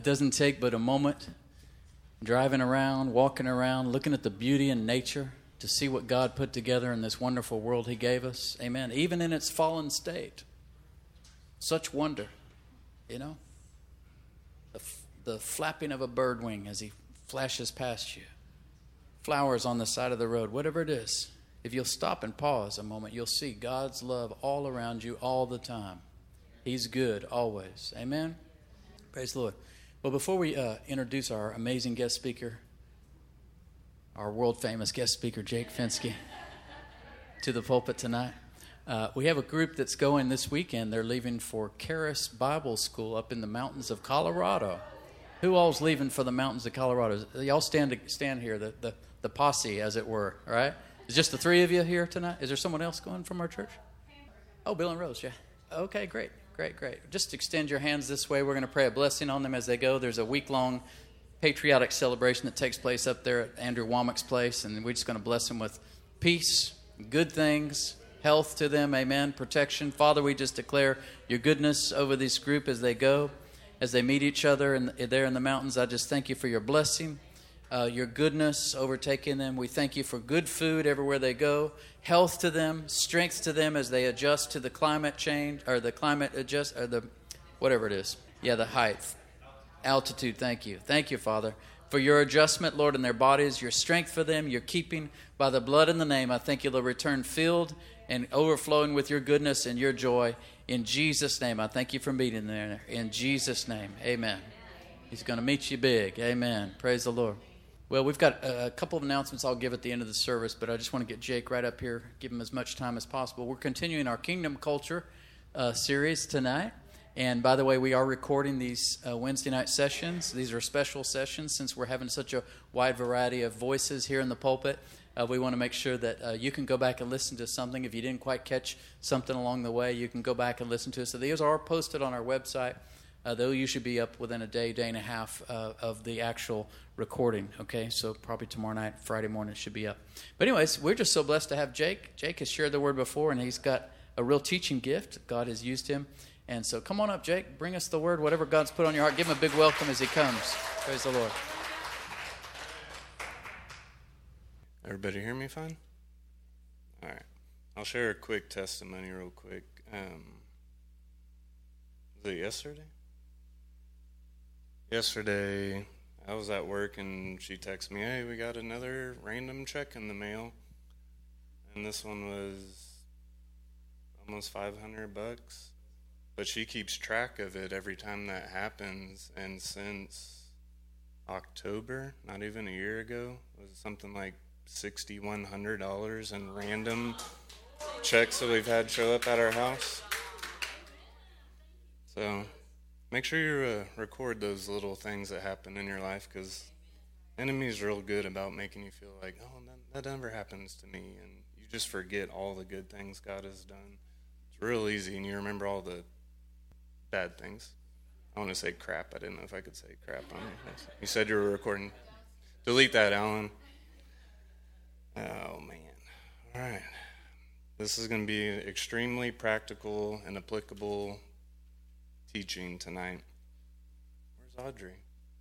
It doesn't take but a moment, driving around, walking around, looking at the beauty in nature to see what God put together in this wonderful world He gave us. Amen. Even in its fallen state. Such wonder, you know. The flapping of a bird wing as he flashes past you. Flowers on the side of the road, whatever it is. If you'll stop and pause a moment, you'll see God's love all around you all the time. He's good always. Amen. Praise the Lord. Well, before we introduce our amazing guest speaker, our world-famous guest speaker, Jake Fenske, to the pulpit tonight, we have a group that's going this weekend. They're leaving for Charis Bible School up in the mountains of Colorado. Who all's leaving for the mountains of Colorado? Y'all stand here, the posse, as it were, all right? Is just the three of you here tonight? Is there someone else going from our church? Oh, Bill and Rose, yeah. Okay, great. Just extend your hands this way. We're going to pray a blessing on them as they go. There's a week-long patriotic celebration that takes place up there at Andrew Womack's place, and we're just going to bless them with peace, good things, health to them, amen, protection. Father, we just declare your goodness over this group as they go, as they meet each other there in the mountains. I just thank you for your blessing, your goodness overtaking them. We thank you for good food everywhere they go, health to them, strength to them as they adjust to the climate change, or the climate adjust, or the whatever it is. Yeah, the height, altitude. Thank you, Father, for your adjustment, Lord, in their bodies, your strength for them, your keeping by the blood in the name. I thank you, they'll return filled and overflowing with your goodness and your joy. In Jesus' name, I thank you for meeting there. In Jesus' name, amen. He's going to meet you big. Amen. Praise the Lord. Well, we've got a couple of announcements I'll give at the end of the service, but I just want to get Jake right up here, give him as much time as possible. We're continuing our Kingdom Culture series tonight. And by the way, we are recording these Wednesday night sessions. These are special sessions since we're having such a wide variety of voices here in the pulpit. We want to make sure that you can go back and listen to something. If you didn't quite catch something along the way, you can go back and listen to it. So these are posted on our website. They'll usually be up within a day and a half of the actual recording, okay? So probably tomorrow night, Friday morning, it should be up. But anyways, we're just so blessed to have Jake. Jake has shared the word before, and he's got a real teaching gift. God has used him. And so come on up, Jake. Bring us the word, whatever God's put on your heart. Give him a big welcome as he comes. Praise the Lord. Everybody hear me fine? All right. I'll share a quick testimony real quick. Was it yesterday? Yesterday, I was at work and she texted me, hey, we got another random check in the mail. And this one was almost $500. But she keeps track of it every time that happens. And since October, not even a year ago, it was something like $6,100 in random checks that we've had show up at our house. So make sure you record those little things that happen in your life, because the enemy's real good about making you feel like, oh, that never happens to me, and you just forget all the good things God has done. It's real easy, and you remember all the bad things. I want to say crap. I didn't know if I could say crap on it. You said you were recording. Delete that, Alan. Oh, man. All right. This is going to be extremely practical and applicable teaching tonight. Where's Audrey?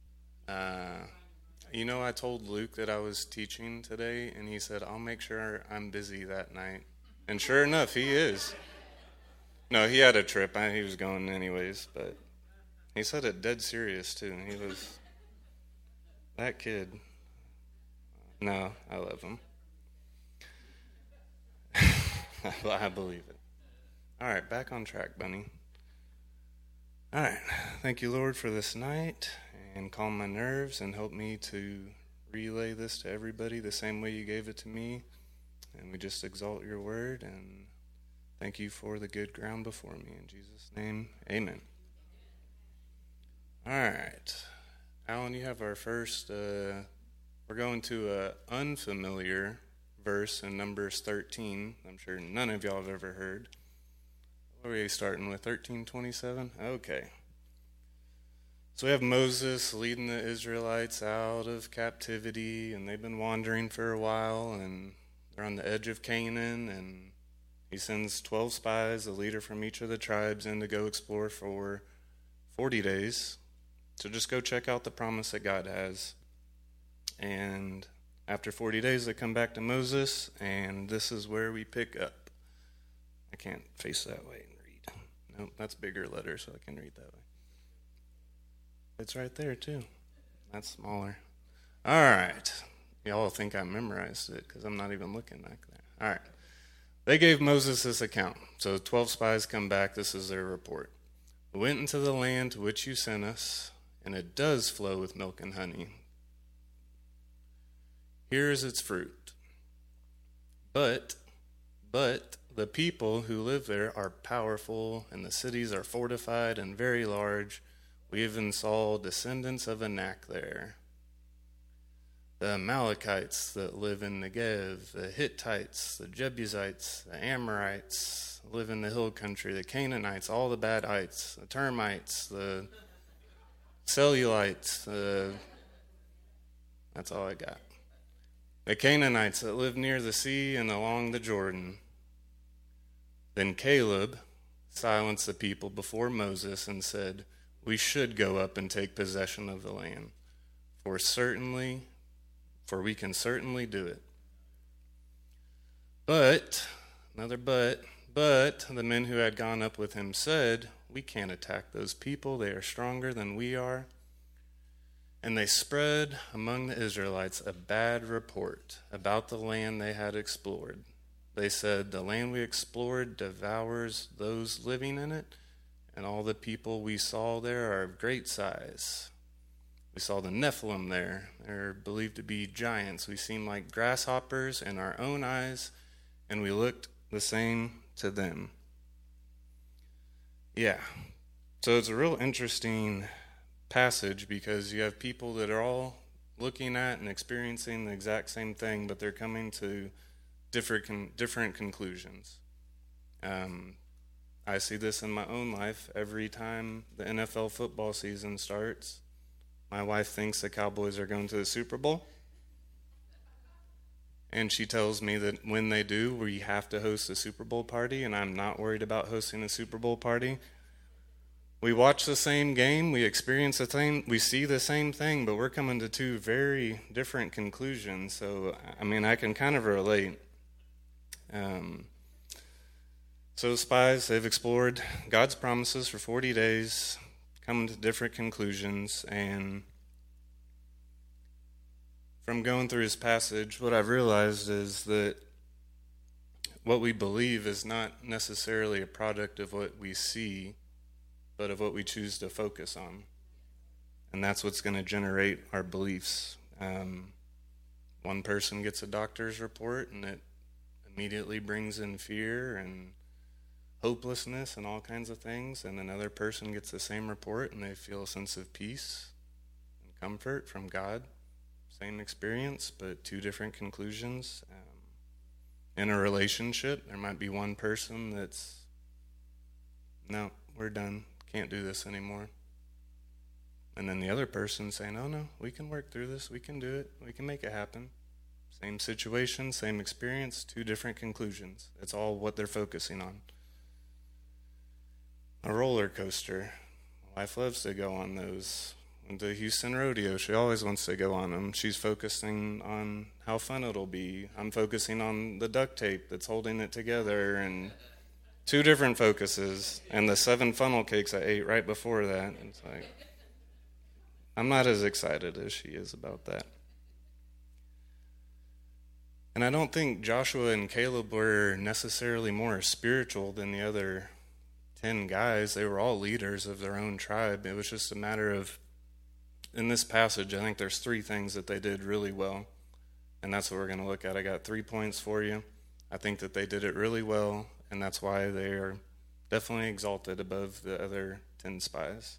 I told Luke that I was teaching today, and he said, I'll make sure I'm busy that night. And sure enough, he is. No, he had a trip. He was going anyways, but he said it dead serious, too. He was that kid. No, I love him. I believe it. All right, back on track, Bunny. All right, thank you, Lord, for this night, and calm my nerves and help me to relay this to everybody the same way you gave it to me. And we just exalt your word, and thank you for the good ground before me. In Jesus' name, amen. All right, Alan, you have our first, we're going to an unfamiliar verse in Numbers 13. I'm sure none of y'all have ever heard. What are we starting with, 13:27? Okay. So we have Moses leading the Israelites out of captivity, and they've been wandering for a while, and they're on the edge of Canaan, and he sends 12 spies, a leader from each of the tribes, in to go explore for 40 days. So just go check out the promise that God has. And after 40 days, they come back to Moses, and this is where we pick up. I can't face that way and read. Nope, that's bigger letters, so I can read that way. It's right there, too. That's smaller. All right. Y'all think I memorized it because I'm not even looking back there. All right. They gave Moses this account. So 12 spies come back. This is their report. We went into the land to which you sent us, and it does flow with milk and honey. Here is its fruit. But the people who live there are powerful, and the cities are fortified and very large. We even saw descendants of Anak there. The Amalekites that live in Negev, the Hittites, the Jebusites, the Amorites live in the hill country, the Canaanites, all the Badites, the Termites, the Cellulites, that's all I got. The Canaanites that live near the sea and along the Jordan. Then Caleb silenced the people before Moses and said, we should go up and take possession of the land, for we can certainly do it. But the men who had gone up with him said, we can't attack those people. They are stronger than we are. And they spread among the Israelites a bad report about the land they had explored. They said, the land we explored devours those living in it, and all the people we saw there are of great size. We saw the Nephilim there. They're believed to be giants. We seemed like grasshoppers in our own eyes, and we looked the same to them. Yeah. So it's a real interesting passage because you have people that are all looking at and experiencing the exact same thing, but they're coming to different conclusions. I see this in my own life every time the NFL football season starts. My wife thinks the Cowboys are going to the Super Bowl. And she tells me that when they do, we have to host a Super Bowl party, and I'm not worried about hosting a Super Bowl party. We watch the same game, we experience the same, we see the same thing, but we're coming to two very different conclusions. So, I can kind of relate. So spies, they've explored God's promises for 40 days, coming to different conclusions, and from going through his passage, what I've realized is that what we believe is not necessarily a product of what we see, but of what we choose to focus on. And that's what's going to generate our beliefs. One person gets a doctor's report, and it immediately brings in fear and hopelessness and all kinds of things, and another person gets the same report and they feel a sense of peace and comfort from God. Same experience, but two different conclusions. In a relationship, there might be one person that's, no, we're done, can't do this anymore. And then the other person saying, oh no, we can work through this, we can do it, we can make it happen. Same situation, same experience, two different conclusions. It's all what they're focusing on. A roller coaster. My wife loves to go on those. The Houston Rodeo, she always wants to go on them. She's focusing on how fun it'll be. I'm focusing on the duct tape that's holding it together, and two different focuses. And the 7 funnel cakes I ate right before that. It's like, I'm not as excited as she is about that. And I don't think Joshua and Caleb were necessarily more spiritual than the other 10 guys. They were all leaders of their own tribe. It was just a matter of, in this passage, I think there's 3 things that they did really well, and that's what we're going to look at. I got 3 points for you. I think that they did it really well, and that's why they are definitely exalted above the other 10 spies.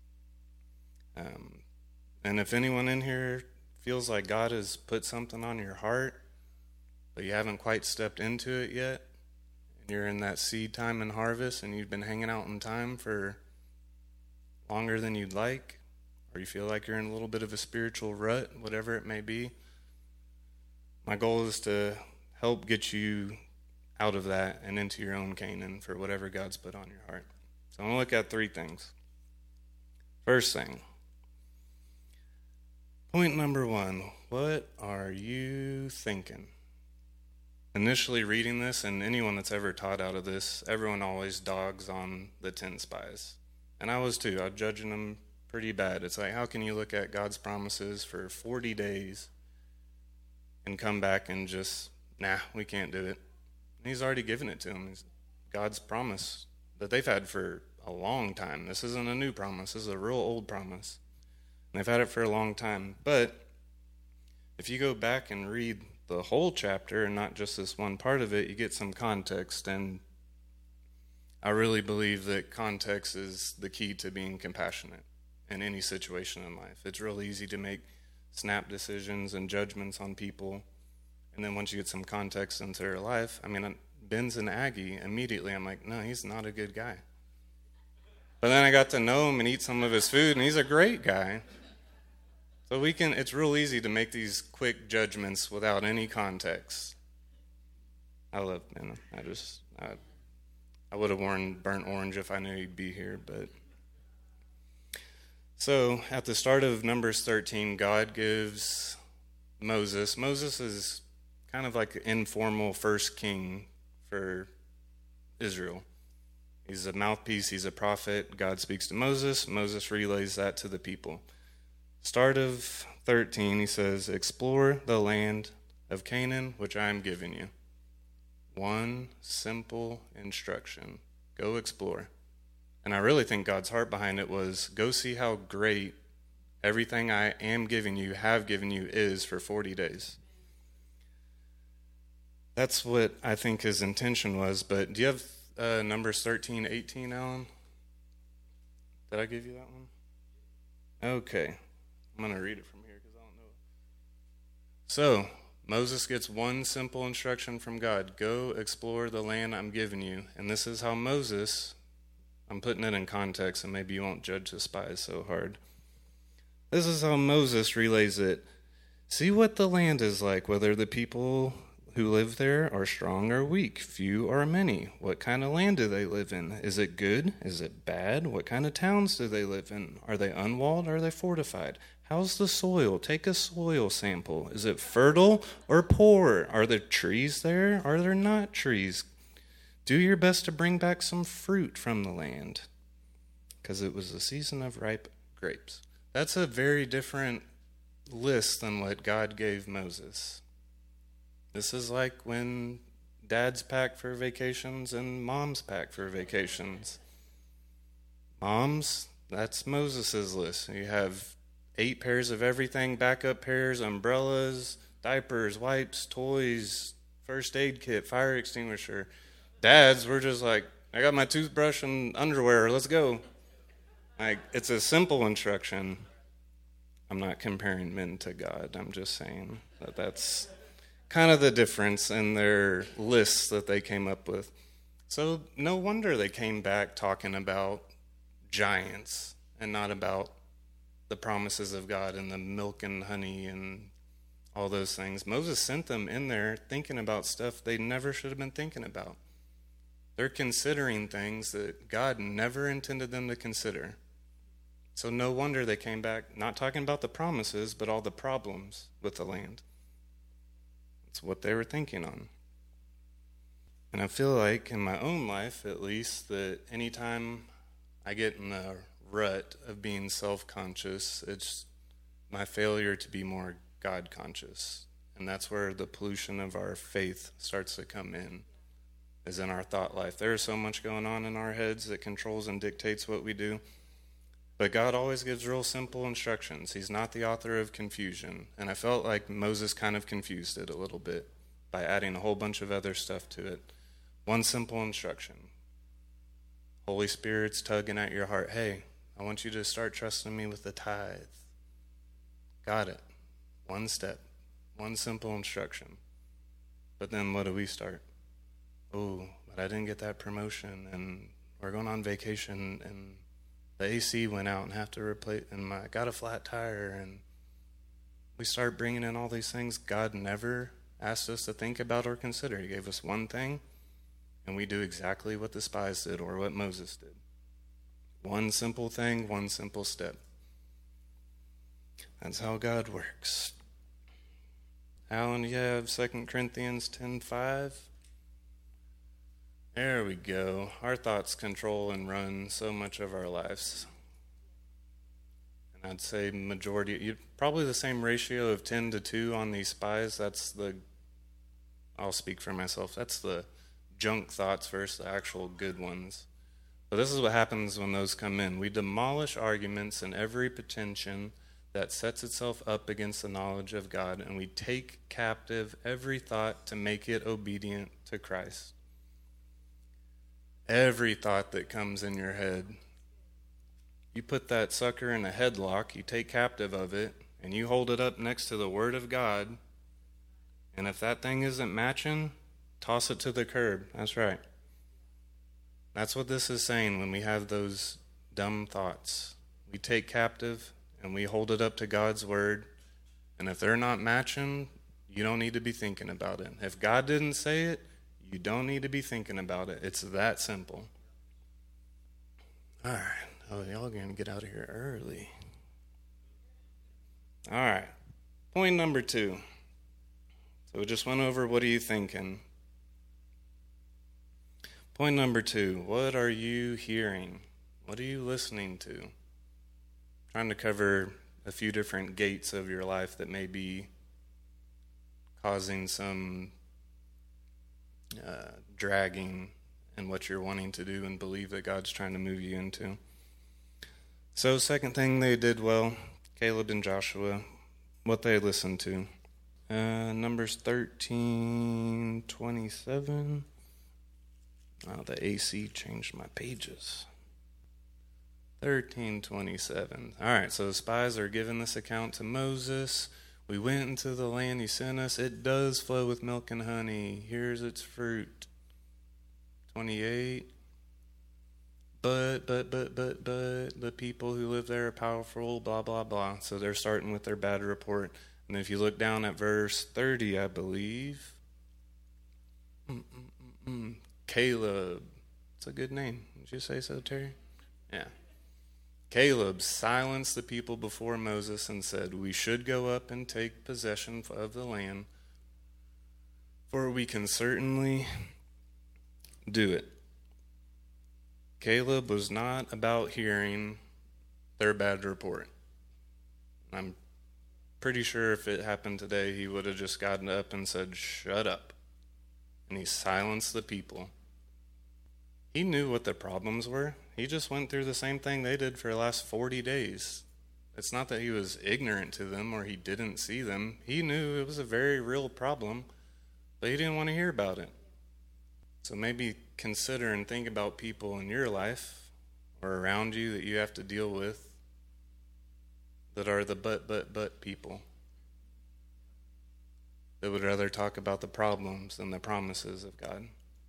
And if anyone in here feels like God has put something on your heart, but you haven't quite stepped into it yet, and you're in that seed time and harvest, and you've been hanging out in time for longer than you'd like, or you feel like you're in a little bit of a spiritual rut, whatever it may be, my goal is to help get you out of that and into your own Canaan for whatever God's put on your heart. So I'm going to look at 3 things. First thing, Point number 1, what are you thinking? Initially reading this, and anyone that's ever taught out of this, everyone always dogs on the 10 spies. And I was too. I was judging them pretty bad. It's like, how can you look at God's promises for 40 days and come back and just, nah, we can't do it? And he's already given it to them. It's God's promise that they've had for a long time. This isn't a new promise. This is a real old promise. And they've had it for a long time. But if you go back and read the whole chapter and not just this one part of it, you get some context. And I really believe that context is the key to being compassionate in any situation in life. It's real easy to make snap decisions and judgments on people. And then once you get some context into their life, I mean, Ben's an Aggie. Immediately I'm like, no, he's not a good guy. But then I got to know him and eat some of his food, and he's a great guy. So it's real easy to make these quick judgments without any context. I love Ben. I would have worn burnt orange if I knew he'd be here, but. So at the start of Numbers 13, God gives Moses is kind of like an informal first king for Israel. He's a mouthpiece, he's a prophet. God speaks to Moses relays that to the people. Start of 13, he says, explore the land of Canaan, which I am giving you. One simple instruction. Go explore. And I really think God's heart behind it was, go see how great everything I am giving you, have given you, is for 40 days. That's what I think his intention was. But do you have Numbers 13, 18, Alan? Did I give you that one? Okay. I'm going to read it from here because I don't know. So, Moses gets one simple instruction from God. Go explore the land I'm giving you. And this is how Moses, I'm putting it in context, and maybe you won't judge the spies so hard. This is how Moses relays it. See what the land is like, whether the people who live there are strong or weak, few or many. What kind of land do they live in? Is it good? Is it bad? What kind of towns do they live in? Are they unwalled? Are they fortified? How's the soil? Take a soil sample. Is it fertile or poor? Are there trees there? Are there not trees? Do your best to bring back some fruit from the land, because it was the season of ripe grapes. That's a very different list than what God gave Moses. This is like when dads pack for vacations and moms pack for vacations. Moms, that's Moses' list. You have 8 pairs of everything, backup pairs, umbrellas, diapers, wipes, toys, first aid kit, fire extinguisher. Dads, we're just like, I got my toothbrush and underwear, let's go. Like, it's a simple instruction. I'm not comparing men to God. I'm just saying that that's kind of the difference in their lists that they came up with. So no wonder they came back talking about giants and not about the promises of God and the milk and honey and all those things. Moses sent them in there thinking about stuff they never should have been thinking about. They're considering things that God never intended them to consider. So no wonder they came back not talking about the promises, but all the problems with the land. It's what they were thinking on. And I feel like in my own life, at least, that anytime I get in the rut of being self-conscious, it's my failure to be more God-conscious. And that's where the pollution of our faith starts to come in, is in our thought life. There's so much going on in our heads that controls and dictates what we do. But God always gives real simple instructions. He's not the author of confusion. And I felt like Moses kind of confused it a little bit by adding a whole bunch of other stuff to it. One simple instruction. Holy Spirit's tugging at your heart. Hey, I want you to start trusting me with the tithe. Got it. One step. One simple instruction. But then what do we start? Oh, but I didn't get that promotion, and we're going on vacation, and the AC went out and have to replace, and I got a flat tire, and we start bringing in all these things God never asked us to think about or consider. He gave us one thing, and we do exactly what the spies did or what Moses did. One simple thing, one simple step. That's how God works. Alan, you have 2 Corinthians 10:5? There we go. Our thoughts control and run so much of our lives. And I'd say majority, probably the same ratio of 10-2 on these spies. I'll speak for myself. That's the junk thoughts versus the actual good ones. But this is what happens when those come in. We demolish arguments and every pretension that sets itself up against the knowledge of God, and we take captive every thought to make it obedient to Christ. Every thought that comes in your head, you put that sucker in a headlock, you take captive of it, and you hold it up next to the Word of God, and if that thing isn't matching, toss it to the curb. That's right. That's what this is saying when we have those dumb thoughts. We take captive and we hold it up to God's Word, and if they're not matching, you don't need to be thinking about it. If God didn't say it, you don't need to be thinking about it. It's that simple. All right. Oh, y'all are going to get out of here early. All right. Point number 2. So we just went over, what are you thinking? Point number 2, what are you hearing? What are you listening to? Trying to cover a few different gates of your life that may be causing some dragging in what you're wanting to do and believe that God's trying to move you into. So second thing they did well, Caleb and Joshua, what they listened to. Numbers 13:27. Oh, the AC changed my pages. 13:27. All right, so the spies are giving this account to Moses. We went into the land he sent us. It does flow with milk and honey. Here's its fruit. 28. But the people who live there are powerful, blah, blah, blah. So they're starting with their bad report. And if you look down at verse 30, I believe. Caleb. It's a good name. Did you say so, Terry? Yeah. Caleb silenced the people before Moses and said, "We should go up and take possession of the land, for we can certainly do it." Caleb was not about hearing their bad report. I'm pretty sure if it happened today, he would have just gotten up and said, "Shut up." And he silenced the people. He knew what the problems were. He just went through the same thing they did for the last 40 days. It's not that he was ignorant to them or he didn't see them. He knew it was a very real problem, but he didn't want to hear about it. So maybe consider and think about people in your life or around you that you have to deal with that are the but people, that would rather talk about the problems than the promises of God.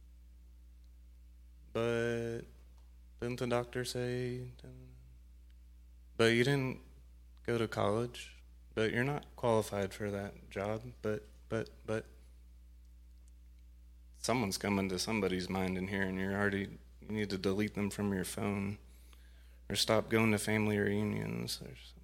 But didn't the doctor say? But you didn't go to college. But you're not qualified for that job. But. Someone's coming to somebody's mind in here, and you need to delete them from your phone, or stop going to family reunions.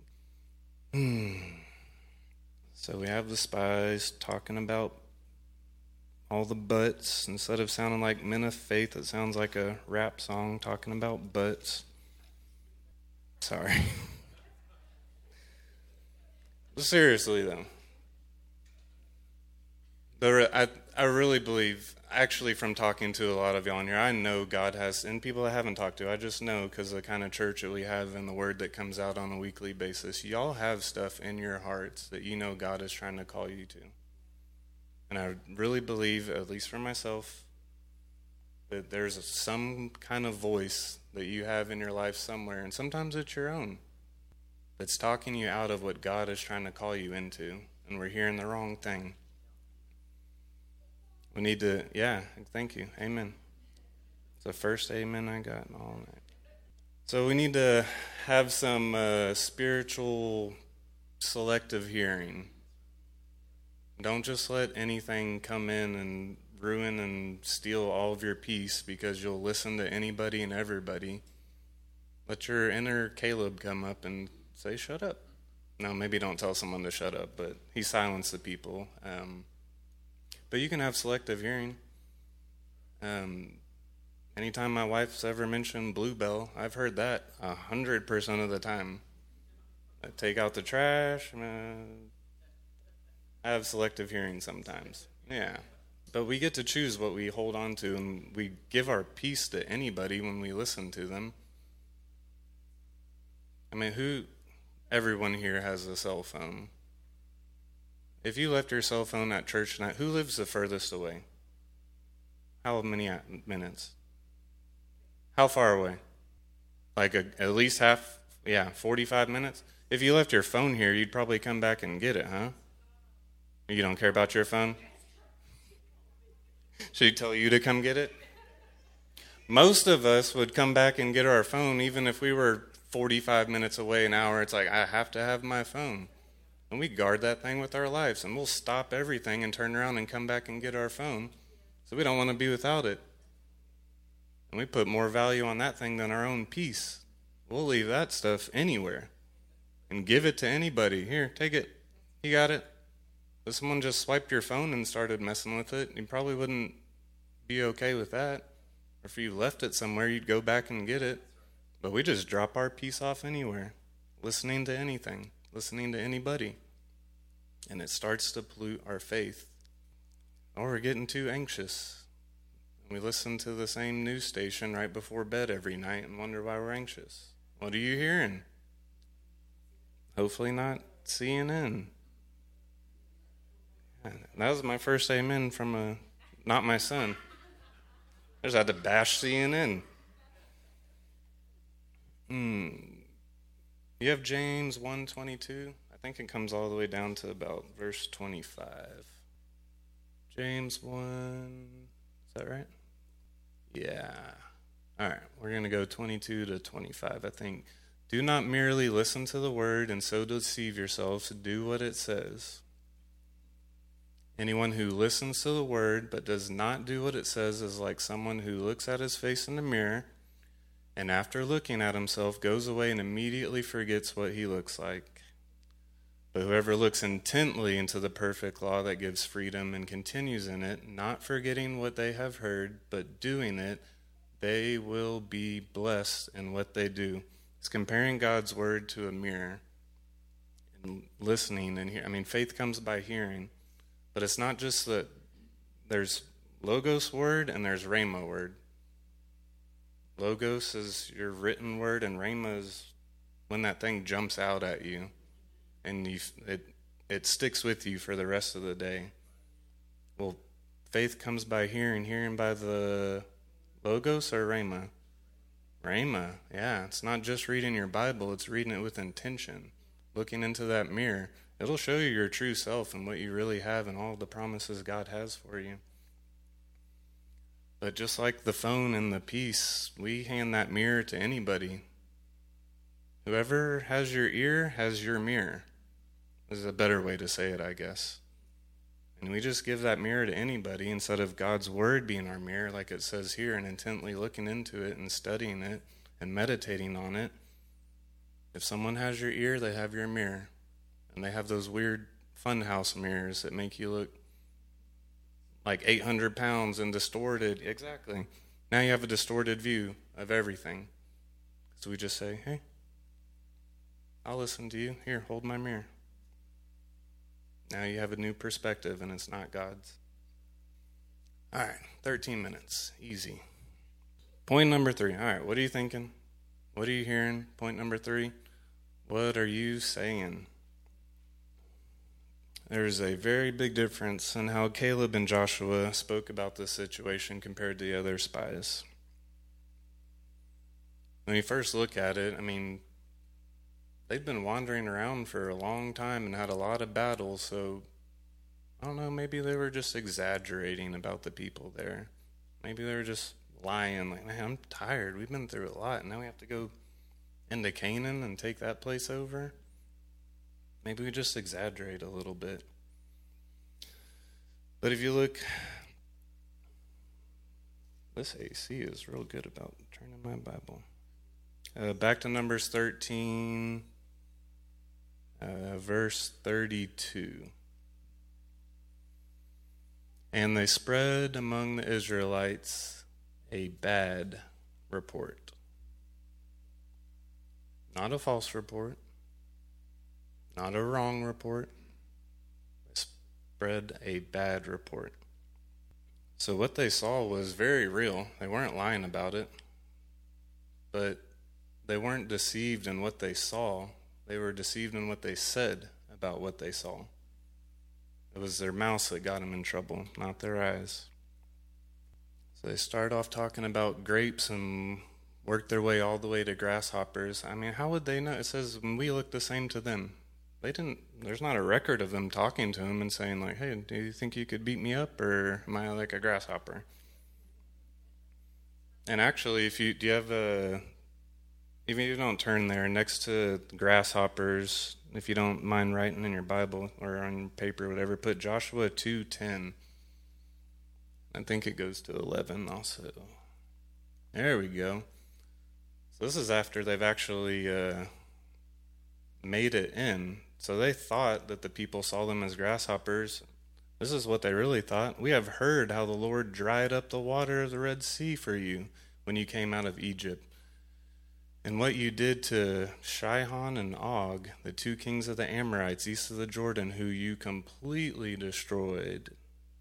So we have the spies talking about all the butts. Instead of sounding like Men of Faith, it sounds like a rap song talking about butts. Sorry. But seriously, though. I really believe, actually from talking to a lot of y'all in here, I know God has, and people I haven't talked to, I just know because of the kind of church that we have and the word that comes out on a weekly basis, y'all have stuff in your hearts that you know God is trying to call you to. And I really believe, at least for myself, that there's some kind of voice that you have in your life somewhere, and sometimes it's your own, that's talking you out of what God is trying to call you into, and we're hearing the wrong thing. We need to, thank you, amen. It's the first amen I got all night. So we need to have some spiritual selective hearing. Don't just let anything come in and ruin and steal all of your peace because you'll listen to anybody and everybody. Let your inner Caleb come up and say, "Shut up." No, maybe don't tell someone to shut up, but he silenced the people. But you can have selective hearing. Anytime my wife's ever mentioned Bluebell, I've heard that 100% of the time. I take out the trash. I have selective hearing sometimes. Yeah. But we get to choose what we hold on to, and we give our peace to anybody when we listen to them. I mean, everyone here has a cell phone. If you left your cell phone at church tonight, who lives the furthest away? How many minutes? How far away? Like at least 45 minutes? If you left your phone here, you'd probably come back and get it, huh? You don't care about your phone? Should he tell you to come get it? Most of us would come back and get our phone even if we were 45 minutes away, an hour. It's like, I have to have my phone. And we guard that thing with our lives. And we'll stop everything and turn around and come back and get our phone. So we don't want to be without it. And we put more value on that thing than our own peace. We'll leave that stuff anywhere and give it to anybody. Here, take it. You got it. If someone just swiped your phone and started messing with it, you probably wouldn't be okay with that. Or if you left it somewhere, you'd go back and get it. But we just drop our peace off anywhere, listening to anything, listening to anybody. And it starts to pollute our faith. Or we're getting too anxious. We listen to the same news station right before bed every night and wonder why we're anxious. What are you hearing? Hopefully not CNN. That was my first amen from not my son. I just had to bash CNN. You have James 1:22. I think it comes all the way down to about verse 25. James 1, is that right? Yeah. All right, we're going to go 22 to 25, I think. Do not merely listen to the word and so deceive yourselves. Do what it says. Anyone who listens to the word but does not do what it says is like someone who looks at his face in the mirror and after looking at himself goes away and immediately forgets what he looks like. But whoever looks intently into the perfect law that gives freedom and continues in it, not forgetting what they have heard, but doing it, they will be blessed in what they do. It's comparing God's word to a mirror and listening and hearing. I mean, faith comes by hearing. But it's not just that there's Logos word and there's Rhema word. Logos is your written word, and Rhema is when that thing jumps out at you and it sticks with you for the rest of the day. Well, faith comes by hearing, hearing by the Logos or Rhema? Rhema, yeah. It's not just reading your Bible, it's reading it with intention, looking into that mirror. It'll show you your true self and what you really have and all the promises God has for you. But just like the phone and the peace, we hand that mirror to anybody. Whoever has your ear has your mirror. This is a better way to say it, I guess. And we just give that mirror to anybody instead of God's word being our mirror, like it says here, and intently looking into it and studying it and meditating on it. If someone has your ear, they have your mirror. And they have those weird funhouse mirrors that make you look like 800 pounds and distorted. Exactly. Now you have a distorted view of everything. So we just say, hey, I'll listen to you. Here, hold my mirror. Now you have a new perspective, and it's not God's. All right, 13 minutes. Easy. Point number 3. All right, what are you thinking? What are you hearing? Point number 3. What are you saying? There's a very big difference in how Caleb and Joshua spoke about this situation compared to the other spies. When you first look at it, I mean, they've been wandering around for a long time and had a lot of battles, so I don't know, maybe they were just exaggerating about the people there. Maybe they were just lying, like, man, I'm tired. We've been through a lot, and now we have to go into Canaan and take that place over. Maybe we just exaggerate a little bit. But if you look, this AC is real good about turning my Bible. Back to Numbers 13. verse 32. And they spread among the Israelites a bad report. Not a false report, not a wrong report. They spread a bad report. So what they saw was very real. They weren't lying about it, but they weren't deceived in what they saw. They were deceived in what they said about what they saw. It was their mouths that got them in trouble, not their eyes. So they start off talking about grapes and work their way all the way to grasshoppers. I mean, how would they know? It says, when we look the same to them. They didn't, there's not a record of them talking to him and saying like, hey, do you think you could beat me up, or am I like a grasshopper? And actually, do you have even if you don't turn there, next to grasshoppers, if you don't mind writing in your Bible or on your paper or whatever, put Joshua 2:10. I think it goes to 11 also. There we go. So this is after they've actually made it in. So they thought that the people saw them as grasshoppers. This is what they really thought. We have heard how the Lord dried up the water of the Red Sea for you when you came out of Egypt, and what you did to Sihon and Og, the two kings of the Amorites east of the Jordan, who you completely destroyed.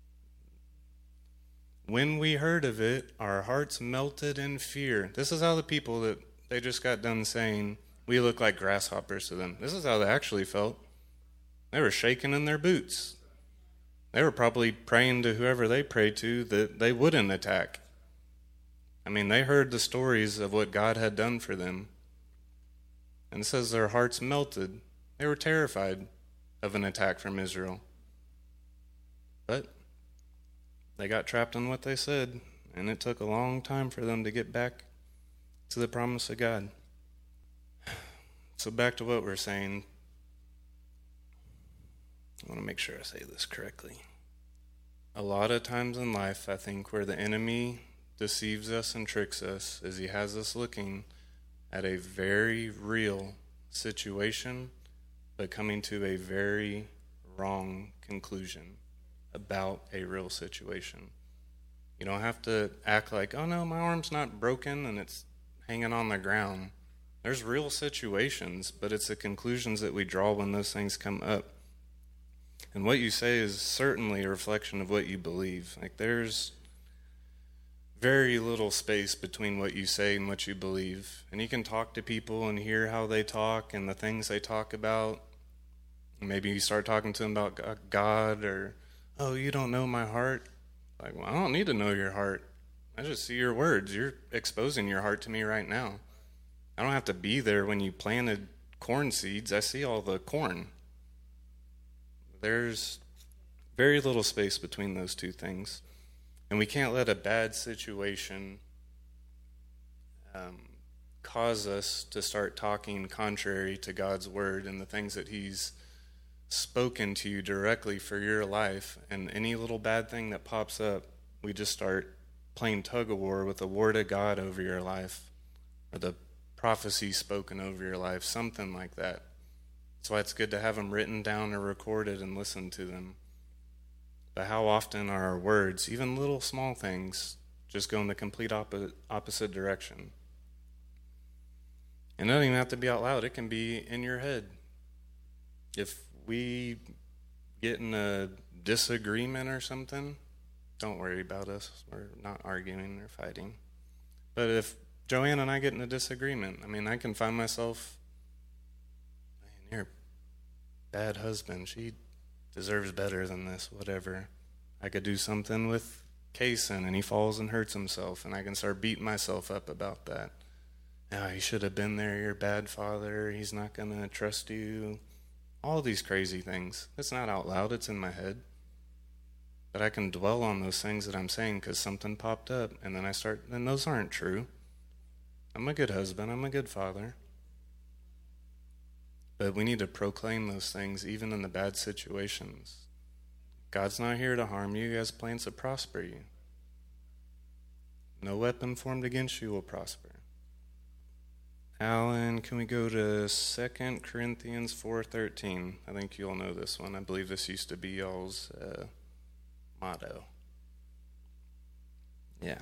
When we heard of it, our hearts melted in fear. This is how the people that they just got done saying, we look like grasshoppers to them. This is how they actually felt. They were shaking in their boots. They were probably praying to whoever they prayed to that they wouldn't attack. I mean, they heard the stories of what God had done for them. And it says their hearts melted. They were terrified of an attack from Israel. But they got trapped in what they said, and it took a long time for them to get back to the promise of God. So back to what we're saying. I want to make sure I say this correctly. A lot of times in life, I think where the enemy deceives us and tricks us is he has us looking at a very real situation, but coming to a very wrong conclusion about a real situation. You don't have to act like, oh no, my arm's not broken and it's hanging on the ground. There's real situations, but it's the conclusions that we draw when those things come up. And what you say is certainly a reflection of what you believe. Like, there's very little space between what you say and what you believe. And you can talk to people and hear how they talk and the things they talk about. Maybe you start talking to them about God, or, oh, you don't know my heart. Like, well, I don't need to know your heart. I just see your words. You're exposing your heart to me right now. I don't have to be there when you planted corn seeds. I see all the corn. There's very little space between those two things. And we can't let a bad situation cause us to start talking contrary to God's word and the things that he's spoken to you directly for your life. And any little bad thing that pops up, we just start playing tug of war with the word of God over your life, or the prophecy spoken over your life, something like that. That's why it's good to have them written down or recorded and listen to them. But how often are our words, even little small things, just go in the complete opposite direction? And it doesn't even have to be out loud. It can be in your head. If we get in a disagreement or something, don't worry about us. We're not arguing or fighting. But if Joanne and I get in a disagreement, I mean, I can find myself, man, you're a bad husband. She deserves better than this, whatever. I could do something with Kaysen and he falls and hurts himself, and I can start beating myself up about that. Oh, he should have been there. You're a bad father. He's not going to trust you. All these crazy things. It's not out loud. It's in my head. But I can dwell on those things that I'm saying because something popped up, and then and those aren't true. I'm a good husband. I'm a good father. But we need to proclaim those things even in the bad situations. God's not here to harm you. He has plans to prosper you. No weapon formed against you will prosper. Alan, can we go to 2 Corinthians 4:13? I think you'll know this one. I believe this used to be y'all's motto. Yeah.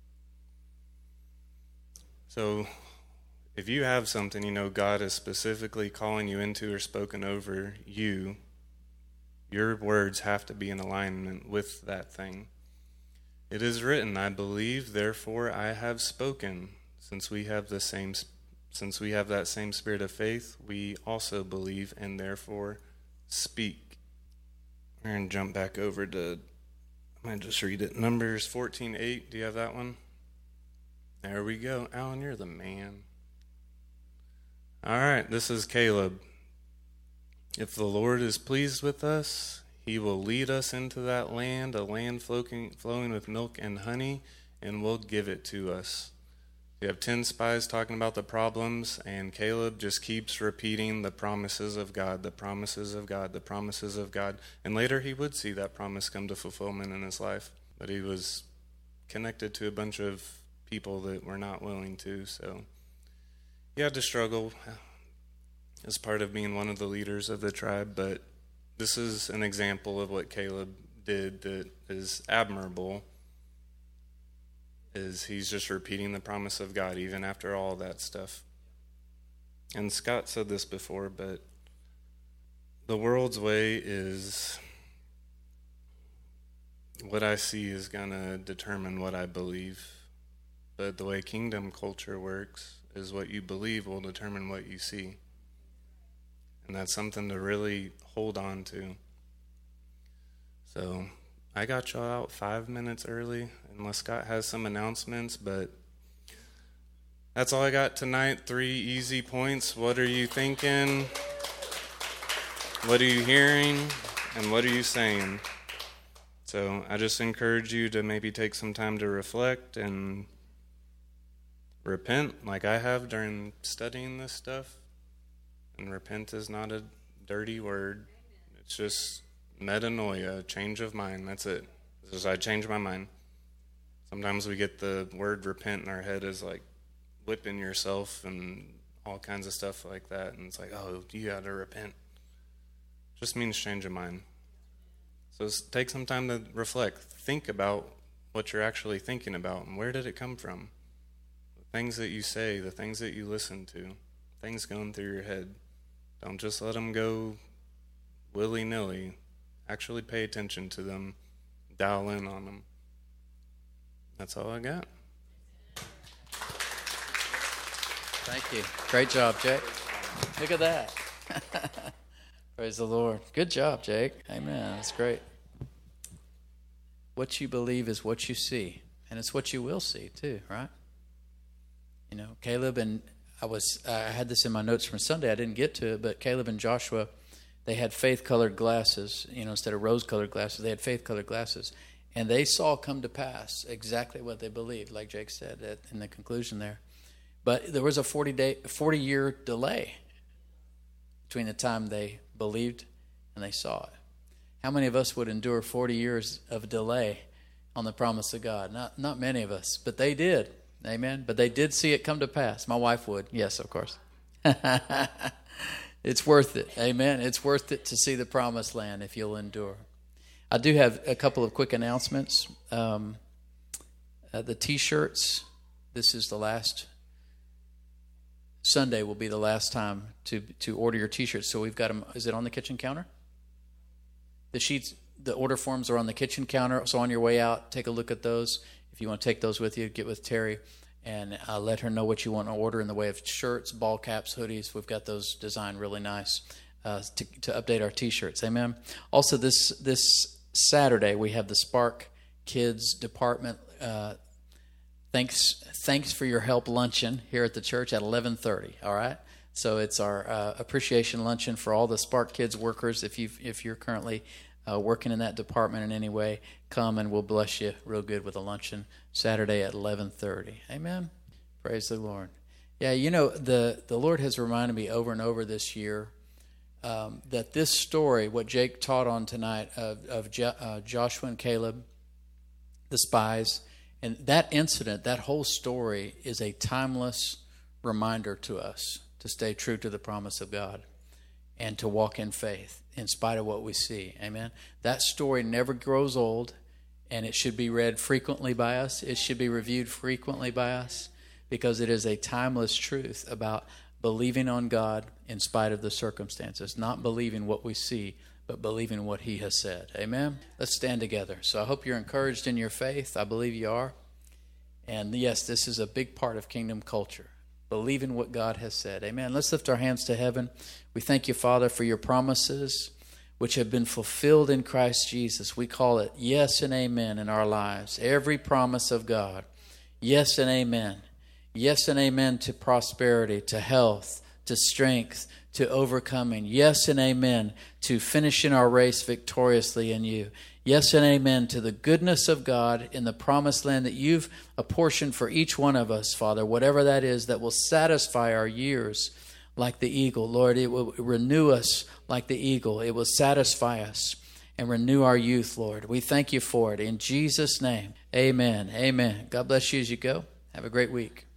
So if you have something you know God is specifically calling you into or spoken over you, your words have to be in alignment with that thing. It is written, I believe, therefore I have spoken. Since we have that same spirit of faith, we also believe and therefore speak. We're going to jump back over to, I might just read it. Numbers 14:8. Do you have that one? There we go. Alan, you're the man. All right, this is Caleb. If the Lord is pleased with us, he will lead us into that land, a land flowing with milk and honey, and will give it to us. You have 10 spies talking about the problems, and Caleb just keeps repeating the promises of God, the promises of God, the promises of God. And later he would see that promise come to fulfillment in his life. But he was connected to a bunch of people that were not willing to, so he had to struggle as part of being one of the leaders of the tribe. But this is an example of what Caleb did that is admirable. Is he's just repeating the promise of God even after all that stuff. And Scott said this before, but the world's way is what I see is going to determine what I believe. But the way kingdom culture works is what you believe will determine what you see. And that's something to really hold on to. So I got y'all out 5 minutes early, unless Scott has some announcements, but that's all I got tonight. 3 easy points. What are you thinking? What are you hearing? And what are you saying? So I just encourage you to maybe take some time to reflect and repent like I have during studying this stuff. And repent is not a dirty word. It's just metanoia, change of mind. That's it. It's just I changed my mind. Sometimes we get the word repent in our head as like whipping yourself and all kinds of stuff like that. And it's like, oh, you got to repent. It just means change of mind. So take some time to reflect. Think about what you're actually thinking about and where did it come from. The things that you say, the things that you listen to, things going through your head. Don't just let them go willy-nilly. Actually pay attention to them. Dial in on them. That's all I got. Thank you. Great job, Jake. Look at that. Praise the Lord. Good job, Jake. Amen. That's great. What you believe is what you see. And it's what you will see, too, right? You know, Caleb and I had this in my notes from Sunday. I didn't get to it, but Caleb and Joshua, they had faith-colored glasses. You know, instead of rose-colored glasses, they had faith-colored glasses. And they saw come to pass exactly what they believed, like Jake said in the conclusion there. But there was a 40-year delay between the time they believed and they saw it. How many of us would endure 40 years of delay on the promise of God? Not many of us, but they did. Amen. But they did see it come to pass. My wife would. Yes, of course. It's worth it. Amen. It's worth it to see the promised land if you'll endure. I do have a couple of quick announcements. The T-shirts, this is the last Sunday will be the last time to order your T-shirts. So we've got them. Is it on the kitchen counter? The sheets, the order forms are on the kitchen counter. So on your way out, take a look at those. If you want to take those with you, get with Terry and let her know what you want to order in the way of shirts, ball caps, hoodies. We've got those designed really nice to update our T-shirts. Amen. Also, this Saturday we have the Spark Kids Department. Thanks for your help luncheon here at the church at 11:30. All right. So it's our appreciation luncheon for all the Spark Kids workers. If you're currently working in that department in any way, come and we'll bless you real good with a luncheon Saturday at 11:30. Amen. Praise the Lord. Yeah, you know, the Lord has reminded me over and over this year that this story, what Jake taught on tonight of Joshua and Caleb, the spies, and that incident, that whole story is a timeless reminder to us to stay true to the promise of God and to walk in faith in spite of what we see. Amen. That story never grows old, and it should be read frequently by us. It should be reviewed frequently by us, because it is a timeless truth about believing on God in spite of the circumstances, not believing what we see, but believing what he has said. Amen. Let's stand together. So I hope you're encouraged in your faith. I believe you are. And yes, this is a big part of kingdom culture, believing what God has said. Amen. Let's lift our hands to heaven. We thank you, Father, for your promises which have been fulfilled in Christ Jesus. We call it yes and amen in our lives. Every promise of God, yes and amen. Yes and amen to prosperity, to health, to strength, to overcoming. Yes and amen to finishing our race victoriously in you. Yes and amen to the goodness of God in the promised land that you've apportioned for each one of us, Father, whatever that is, that will satisfy our years like the eagle. Lord, it will renew us like the eagle. It will satisfy us and renew our youth, Lord. We thank you for it. In Jesus' name, amen. Amen. God bless you as you go. Have a great week.